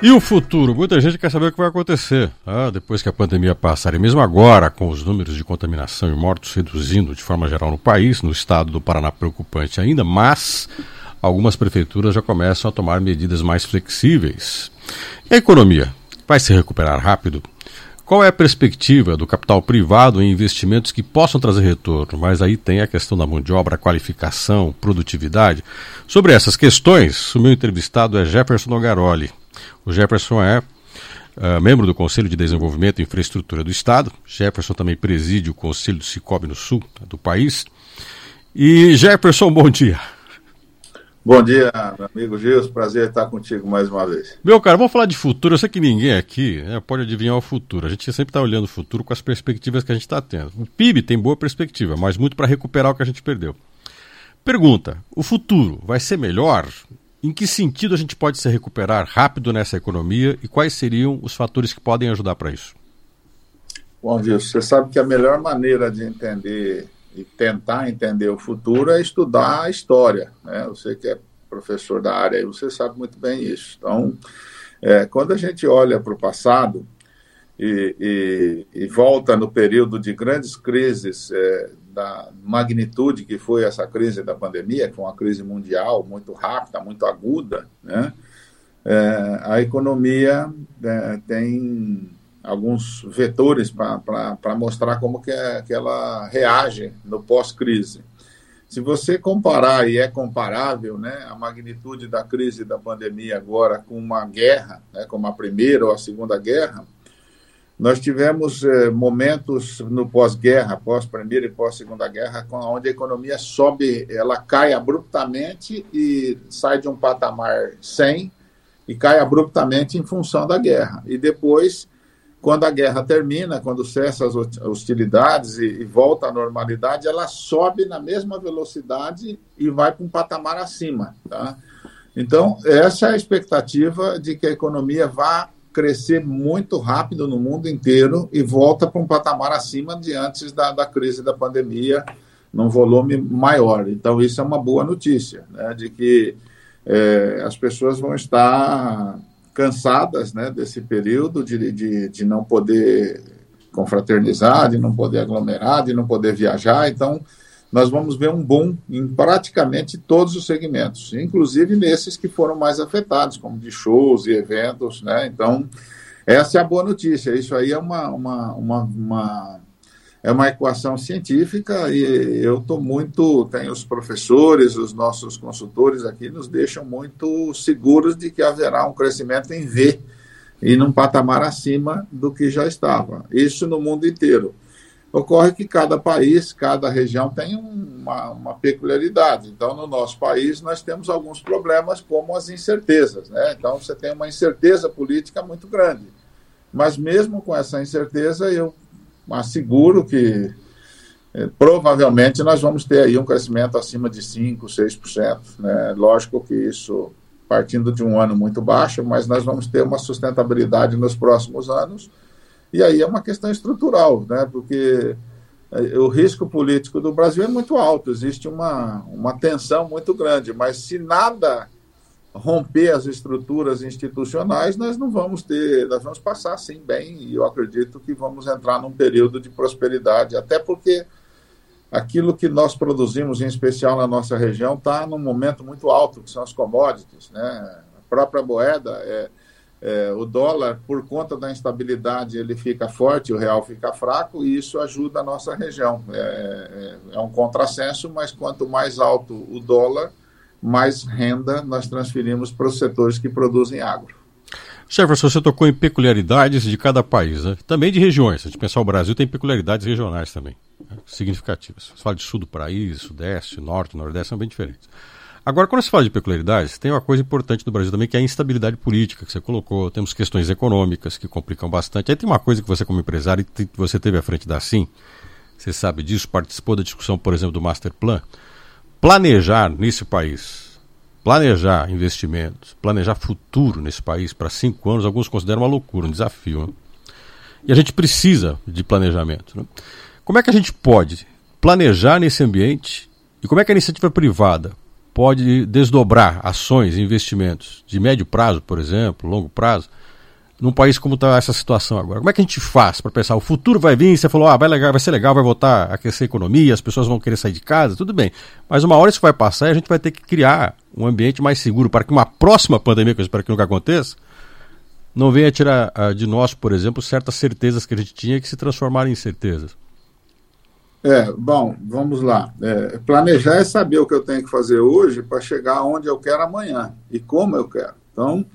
E o futuro? Muita gente quer saber o que vai acontecer depois que a pandemia passar. E mesmo agora, com os números de contaminação e mortos reduzindo de forma geral no país, no estado do Paraná preocupante ainda, mas algumas prefeituras já começam a tomar medidas mais flexíveis. E a economia? Vai se recuperar rápido? Qual é a perspectiva do capital privado em investimentos que possam trazer retorno? Mas aí tem a questão da mão de obra, qualificação, produtividade. Sobre essas questões, o meu entrevistado é Jefferson Nogaroli. O Jefferson é membro do Conselho de Desenvolvimento e Infraestrutura do Estado. Jefferson também preside o Conselho do Cicobi no sul do país. E Jefferson, bom dia. Bom dia, meu amigo Gilson. Prazer estar contigo mais uma vez. Meu cara, vamos falar de futuro. Eu sei que ninguém aqui pode adivinhar o futuro. A gente sempre está olhando o futuro com as perspectivas que a gente está tendo. O PIB tem boa perspectiva, mas muito para recuperar o que a gente perdeu. Pergunta, o futuro vai ser melhor? Em que sentido a gente pode se recuperar rápido nessa economia e quais seriam os fatores que podem ajudar para isso? Bom, Gilson, você sabe que a melhor maneira de entender e tentar entender o futuro é estudar a história, né? Você que é professor da área aí, você sabe muito bem isso. Então, quando a gente olha para o passado e volta no período de grandes crises da magnitude que foi essa crise da pandemia, que foi uma crise mundial muito rápida, muito aguda, né? A economia tem alguns vetores para mostrar como que ela reage no pós-crise. Se você comparar, e é comparável, né, a magnitude da crise da pandemia agora com uma guerra, né, como a Primeira ou a Segunda Guerra, nós tivemos momentos no pós-guerra, pós-Primeira e pós-Segunda Guerra, onde a economia sobe, ela cai abruptamente e sai de um patamar 100 e cai abruptamente em função da guerra. E depois, quando a guerra termina, quando cessa as hostilidades e volta à normalidade, ela sobe na mesma velocidade e vai para um patamar acima, tá? Então, essa é a expectativa de que a economia vá crescer muito rápido no mundo inteiro e volta para um patamar acima de antes da crise da pandemia, num volume maior. Então, isso é uma boa notícia, né, de que as pessoas vão estar cansadas, né, desse período de não poder confraternizar, de não poder aglomerar, de não poder viajar. Então, nós vamos ver um boom em praticamente todos os segmentos, inclusive nesses que foram mais afetados, como de shows e eventos, né? Então, essa é a boa notícia. Isso aí é uma equação científica e eu estou tem os professores, os nossos consultores aqui nos deixam muito seguros de que haverá um crescimento em V e num patamar acima do que já estava. Isso no mundo inteiro. Ocorre que cada país, cada região tem uma peculiaridade. Então, no nosso país, nós temos alguns problemas, como as incertezas, né? Então, você tem uma incerteza política muito grande. Mas, mesmo com essa incerteza, eu asseguro que provavelmente nós vamos ter aí um crescimento acima de 5%, 6%. Né? Lógico que isso partindo de um ano muito baixo, mas nós vamos ter uma sustentabilidade nos próximos anos. E aí é uma questão estrutural, né? Porque o risco político do Brasil é muito alto, existe uma tensão muito grande, mas se nada romper as estruturas institucionais, nós vamos passar sim bem, e eu acredito que vamos entrar num período de prosperidade, até porque aquilo que nós produzimos, em especial na nossa região, está num momento muito alto, que são as commodities, né? A própria moeda o dólar, por conta da instabilidade, ele fica forte, o real fica fraco, e isso ajuda a nossa região. É um contrassenso, mas quanto mais alto o dólar, mais renda nós transferimos para os setores que produzem agro. Jefferson, você tocou em peculiaridades de cada país, né? Também de regiões. Se a gente pensar o Brasil, tem peculiaridades regionais também, né? Significativas. Você fala de sul do país, sudeste, norte, nordeste, são bem diferentes. Agora, quando se fala de peculiaridades, tem uma coisa importante do Brasil também, que é a instabilidade política que você colocou. Temos questões econômicas que complicam bastante. Aí tem uma coisa que você, como empresário, você teve à frente da SIM, você sabe disso, participou da discussão, por exemplo, do Master Plan. Planejar nesse país, planejar investimentos, planejar futuro nesse país para 5 anos, alguns consideram uma loucura, um desafio, né? E a gente precisa de planejamento, né? Como é que a gente pode planejar nesse ambiente e como é que a iniciativa privada pode desdobrar ações, investimentos de médio prazo, por exemplo, longo prazo, num país como está essa situação agora? Como é que a gente faz para pensar, o futuro vai vir, você falou, vai ser legal, vai voltar a aquecer a economia, as pessoas vão querer sair de casa, tudo bem. Mas uma hora isso vai passar e a gente vai ter que criar um ambiente mais seguro para que uma próxima pandemia, que eu espero que nunca aconteça, não venha tirar de nós, por exemplo, certas certezas que a gente tinha que se transformarem em certezas. Bom, vamos lá. Planejar é saber o que eu tenho que fazer hoje para chegar onde eu quero amanhã e como eu quero. Então,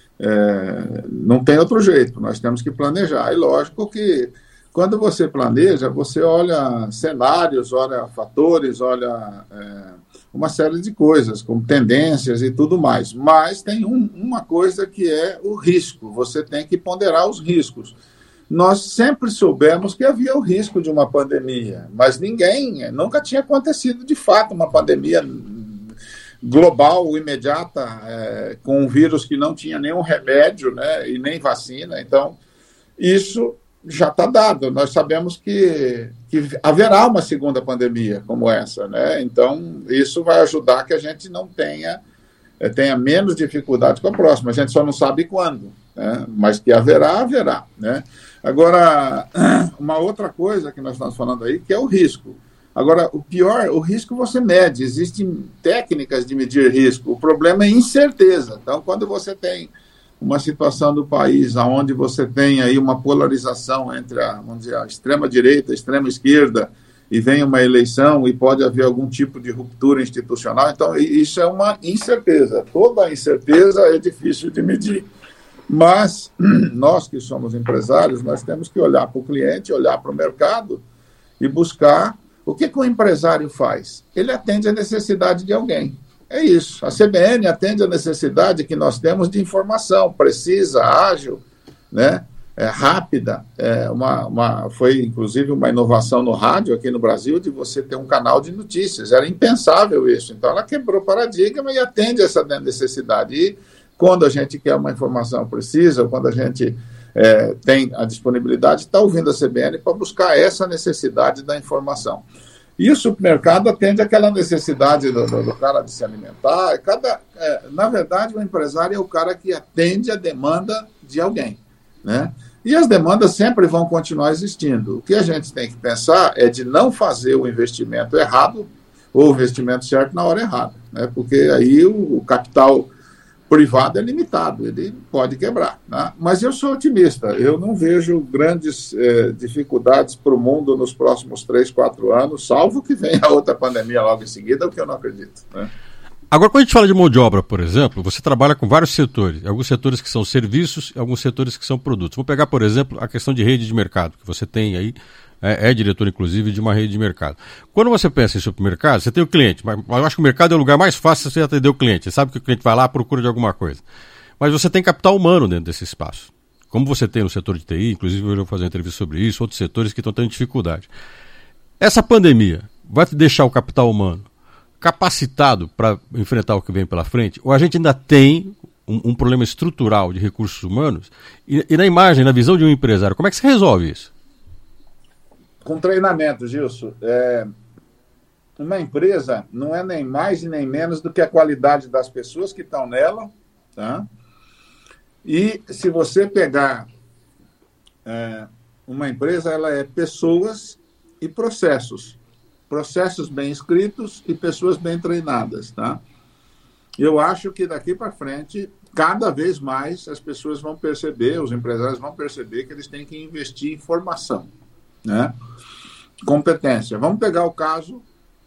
não tem outro jeito, nós temos que planejar. E lógico que quando você planeja, você olha cenários, olha fatores, olha uma série de coisas, como tendências e tudo mais. Mas tem uma coisa que é o risco, você tem que ponderar os riscos. Nós sempre soubemos que havia o risco de uma pandemia, mas nunca tinha acontecido de fato uma pandemia global, imediata, com um vírus que não tinha nenhum remédio, né, e nem vacina. Então, isso já está dado. Nós sabemos que haverá uma segunda pandemia como essa, né? Então, isso vai ajudar que a gente não tenha menos dificuldade com a próxima. A gente só não sabe quando, né? Mas que haverá, né? Agora, uma outra coisa que nós estamos falando aí, que é o risco. Agora, o risco você mede, existem técnicas de medir risco, o problema é incerteza. Então, quando você tem uma situação do país onde você tem aí uma polarização entre vamos dizer, a extrema-direita, a extrema-esquerda, e vem uma eleição e pode haver algum tipo de ruptura institucional, então isso é uma incerteza. Toda incerteza é difícil de medir. Mas nós que somos empresários, nós temos que olhar para o cliente, olhar para o mercado e buscar. O que o empresário faz? Ele atende a necessidade de alguém. É isso. A CBN atende a necessidade que nós temos de informação precisa, ágil, né? Rápida. Foi, inclusive, uma inovação no rádio aqui no Brasil de você ter um canal de notícias. Era impensável isso. Então, ela quebrou o paradigma e atende essa necessidade. E quando a gente quer uma informação precisa, quando a gente tem a disponibilidade, está ouvindo a CBN para buscar essa necessidade da informação. E o supermercado atende aquela necessidade do cara de se alimentar. Na verdade, o empresário é o cara que atende a demanda de alguém, né? E as demandas sempre vão continuar existindo. O que a gente tem que pensar é de não fazer o investimento errado ou o investimento certo na hora errada, né? Porque aí o capital privado é limitado, ele pode quebrar, né? Mas eu sou otimista, eu não vejo grandes dificuldades para o mundo nos próximos 3, 4 anos, salvo que venha outra pandemia logo em seguida, o que eu não acredito, né? Agora, quando a gente fala de mão de obra, por exemplo, você trabalha com vários setores, alguns setores que são serviços e alguns setores que são produtos. Vou pegar, por exemplo, a questão de rede de mercado, que você tem aí, é diretor, inclusive, de uma rede de mercado. Quando você pensa em supermercado, você tem o cliente, mas eu acho que o mercado é o lugar mais fácil de você atender o cliente. Você sabe que o cliente vai lá à procura de alguma coisa. Mas você tem capital humano dentro desse espaço. Como você tem no setor de TI, inclusive eu vou fazer uma entrevista sobre isso, outros setores que estão tendo dificuldade. Essa pandemia vai deixar o capital humano capacitado para enfrentar o que vem pela frente? Ou a gente ainda tem um problema estrutural de recursos humanos? E na imagem, na visão de um empresário, como é que se resolve isso? Com treinamento, Gilson. Uma empresa não é nem mais e nem menos do que a qualidade das pessoas que estão nela, tá? E se você pegar uma empresa, ela é pessoas e processos. Processos bem escritos e pessoas bem treinadas, tá? Eu acho que daqui para frente, cada vez mais as pessoas vão perceber, os empresários vão perceber que eles têm que investir em formação, né? Competência. Vamos pegar o caso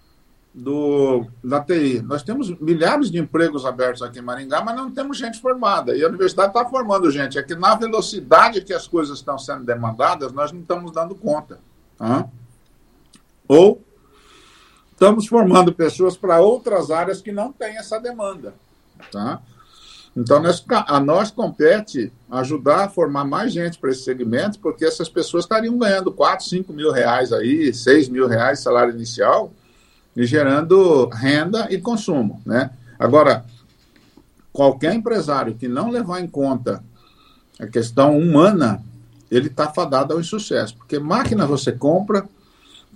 da TI. Nós temos milhares de empregos abertos aqui em Maringá, mas não temos gente formada. E a universidade está formando gente. É que na velocidade que as coisas estão sendo demandadas, nós não estamos dando conta, tá? Ou estamos formando pessoas para outras áreas que não têm essa demanda, tá? Então, a nós compete ajudar a formar mais gente para esses segmentos, porque essas pessoas estariam ganhando 4, 5 mil reais aí, 6 mil reais salário inicial, e gerando renda e consumo, né? Agora, qualquer empresário que não levar em conta a questão humana, ele está fadado ao insucesso, porque máquina você compra,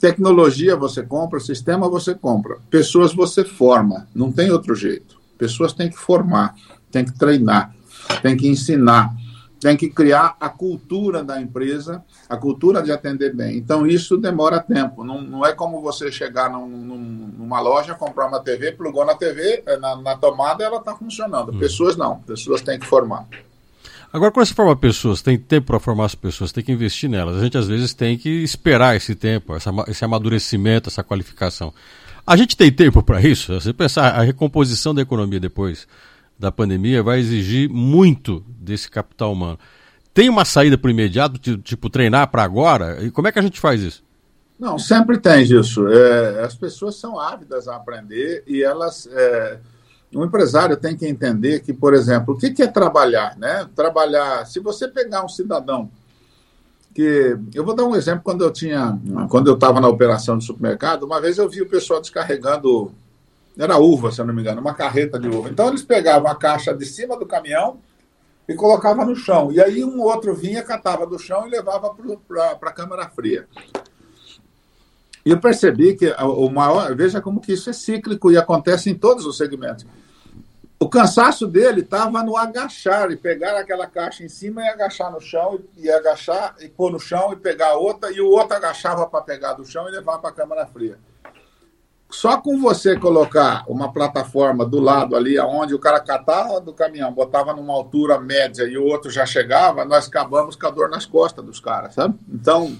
Tecnologia você compra, sistema você compra. Pessoas você forma, não tem outro jeito. Pessoas têm que formar, têm que treinar, têm que ensinar, têm que criar a cultura da empresa, a cultura de atender bem. Então, isso demora tempo. Não é como você chegar numa loja, comprar uma TV, plugou na TV, na tomada, ela está funcionando. Pessoas não, pessoas têm que formar. Agora, quando você forma pessoas, tem tempo para formar as pessoas, tem que investir nelas. A gente, às vezes, tem que esperar esse tempo, esse amadurecimento, essa qualificação. A gente tem tempo para isso? Você pensar, a recomposição da economia depois da pandemia vai exigir muito desse capital humano. Tem uma saída para o imediato, tipo treinar para agora? E como é que a gente faz isso? Não, sempre tem isso. As pessoas são ávidas a aprender e elas... Um empresário tem que entender que, por exemplo, o que é trabalhar, né? Trabalhar, se você pegar um cidadão que... Eu vou dar um exemplo, quando eu estava na operação de supermercado, uma vez eu vi o pessoal descarregando, era uva, se eu não me engano, uma carreta de uva. Então eles pegavam a caixa de cima do caminhão e colocavam no chão. E aí um outro vinha, catava do chão e levava para a câmara fria. E eu percebi que veja como que isso é cíclico e acontece em todos os segmentos. O cansaço dele estava no agachar e pegar aquela caixa em cima e agachar no chão, e agachar e pôr no chão e pegar outra, e o outro agachava para pegar do chão e levar para a câmara fria. Só com você colocar uma plataforma do lado ali, onde o cara catava do caminhão, botava numa altura média e o outro já chegava, nós acabamos com a dor nas costas dos caras, sabe? Então,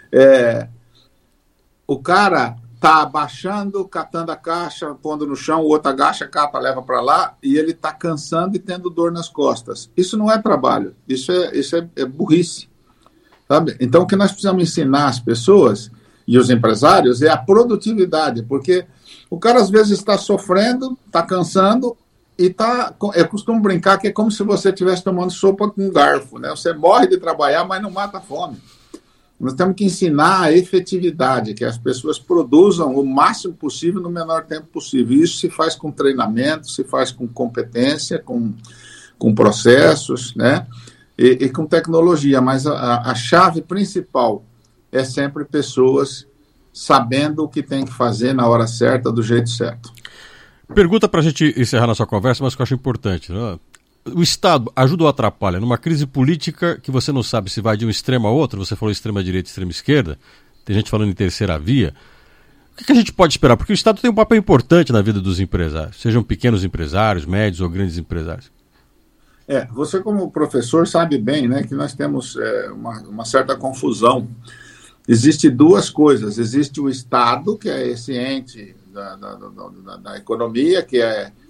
o cara está abaixando, catando a caixa, pondo no chão, o outro agacha, cata, leva para lá, e ele está cansando e tendo dor nas costas. Isso não é trabalho, isso é burrice, sabe? Então, o que nós precisamos ensinar as pessoas e os empresários é a produtividade, porque o cara às vezes está sofrendo, está cansando, e eu costumo brincar que é como se você estivesse tomando sopa com um garfo, né? Você morre de trabalhar, mas não mata a fome. Nós temos que ensinar a efetividade, que as pessoas produzam o máximo possível no menor tempo possível. Isso se faz com treinamento, se faz com competência, com processos, né? E com tecnologia. Mas a chave principal é sempre pessoas sabendo o que tem que fazer na hora certa, do jeito certo. Pergunta para a gente encerrar nossa conversa, mas que eu acho importante, né? O Estado ajuda ou atrapalha numa crise política que você não sabe se vai de um extremo a outro? Você falou extrema-direita e extrema-esquerda, tem gente falando em terceira via. O que a gente pode esperar? Porque o Estado tem um papel importante na vida dos empresários, sejam pequenos empresários, médios ou grandes empresários. Você como professor sabe bem, né, que nós temos uma certa confusão. Existe duas coisas. Existe o Estado, que é esse ente da economia, que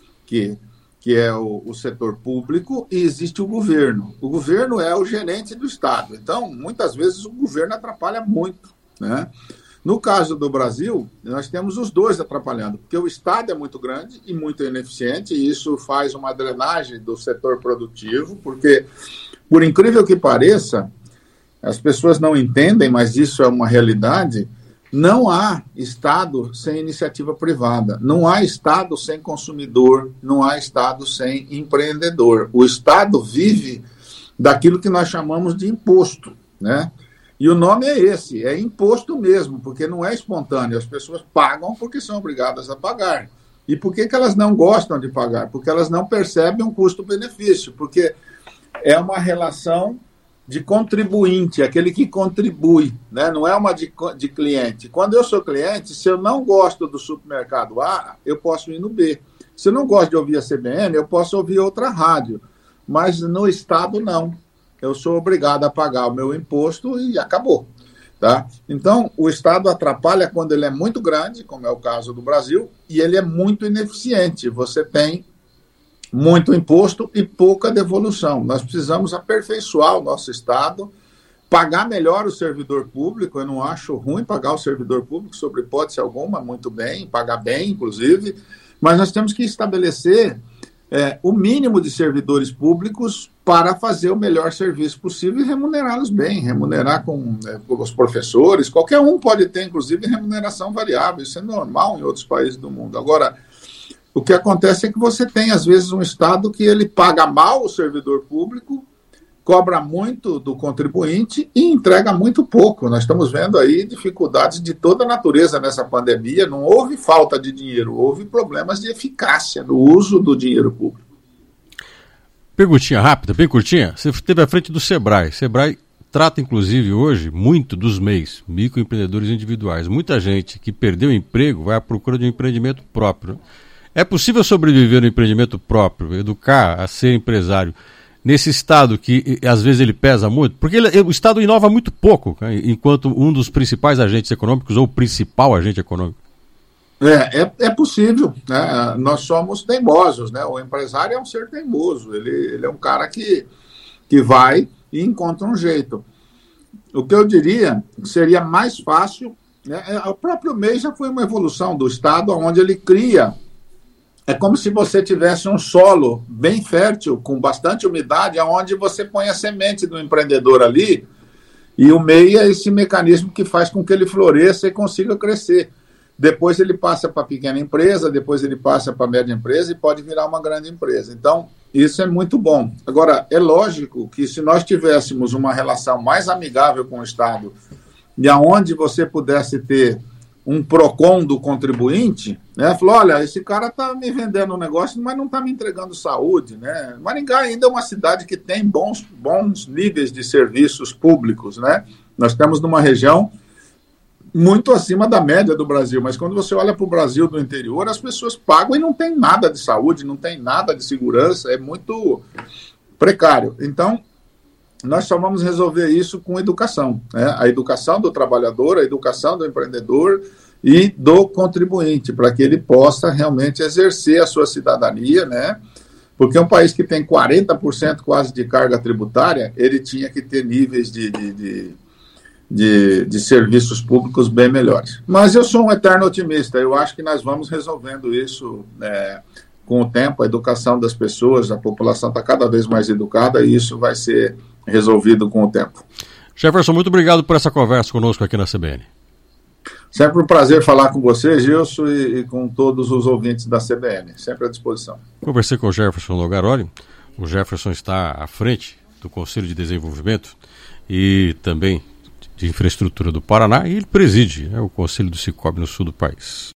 é o setor público, e existe o governo. O governo é o gerente do Estado. Então, muitas vezes, o governo atrapalha muito, né? No caso do Brasil, nós temos os dois atrapalhando, porque o Estado é muito grande e muito ineficiente, e isso faz uma drenagem do setor produtivo, porque, por incrível que pareça, as pessoas não entendem, mas isso é uma realidade. Não há Estado sem iniciativa privada, não há Estado sem consumidor, não há Estado sem empreendedor. O Estado vive daquilo que nós chamamos de imposto, né? E o nome é esse, é imposto mesmo, porque não é espontâneo, as pessoas pagam porque são obrigadas a pagar. E por que elas não gostam de pagar? Porque elas não percebem um custo-benefício, porque é uma relação de contribuinte, aquele que contribui, né? Não é uma de cliente. Quando eu sou cliente, se eu não gosto do supermercado A, eu posso ir no B. Se eu não gosto de ouvir a CBN, eu posso ouvir outra rádio. Mas no Estado, não. Eu sou obrigado a pagar o meu imposto e acabou. Tá? Então, o Estado atrapalha quando ele é muito grande, como é o caso do Brasil, e ele é muito ineficiente. Você tem muito imposto e pouca devolução. Nós precisamos aperfeiçoar o nosso Estado, pagar melhor o servidor público. Eu não acho ruim pagar o servidor público, sob hipótese alguma, muito bem, pagar bem, inclusive, mas nós temos que estabelecer o mínimo de servidores públicos para fazer o melhor serviço possível e remunerá-los bem, remunerar com os professores. Qualquer um pode ter, inclusive, remuneração variável. Isso é normal em outros países do mundo. Agora, o que acontece é que você tem, às vezes, um Estado que ele paga mal o servidor público cobra muito do contribuinte e entrega muito pouco. Nós estamos vendo aí dificuldades de toda a natureza nessa pandemia. Não houve falta de dinheiro, houve problemas de eficácia no uso do dinheiro público. Perguntinha rápida, bem curtinha. Você esteve à frente do Sebrae. Sebrae trata, inclusive, hoje, muito dos MEIs, microempreendedores individuais. Muita gente que perdeu o emprego vai à procura de um empreendimento próprio. É possível sobreviver no empreendimento próprio, educar a ser empresário, nesse Estado que, às vezes, ele pesa muito? Porque o Estado inova muito pouco, né, enquanto um dos principais agentes econômicos, ou o principal agente econômico. É possível, né? Nós somos teimosos, né? O empresário é um ser teimoso, ele é um cara que vai e encontra um jeito. O que eu diria seria mais fácil, né? O próprio MEI já foi uma evolução do Estado, onde ele cria. É como se você tivesse um solo bem fértil, com bastante umidade, onde você põe a semente do empreendedor ali, e o MEI é esse mecanismo que faz com que ele floresça e consiga crescer. Depois ele passa para a pequena empresa, depois ele passa para a média empresa e pode virar uma grande empresa. Então, isso é muito bom. Agora, é lógico que se nós tivéssemos uma relação mais amigável com o Estado, e aonde você pudesse ter um PROCON do contribuinte, né? Falou, olha, esse cara está me vendendo um negócio, mas não está me entregando saúde, né? Maringá ainda é uma cidade que tem bons níveis de serviços públicos, né? Nós estamos numa região muito acima da média do Brasil, mas quando você olha para o Brasil do interior, as pessoas pagam e não tem nada de saúde, não tem nada de segurança, é muito precário. Então, nós só vamos resolver isso com educação, né? A educação do trabalhador, a educação do empreendedor e do contribuinte, para que ele possa realmente exercer a sua cidadania, né? Porque um país que tem 40% quase de carga tributária, ele tinha que ter níveis de serviços públicos bem melhores. Mas eu sou um eterno otimista, eu acho que nós vamos resolvendo isso com o tempo, a educação das pessoas, a população está cada vez mais educada e isso vai ser resolvido com o tempo. Jefferson, muito obrigado por essa conversa conosco aqui na CBN. Sempre um prazer falar com você, Gilson, e com todos os ouvintes da CBN, sempre à disposição. Conversei com o Jefferson Nogaroli. O Jefferson está à frente do Conselho de Desenvolvimento e também de Infraestrutura do Paraná, e ele preside o Conselho do Sicob no sul do país.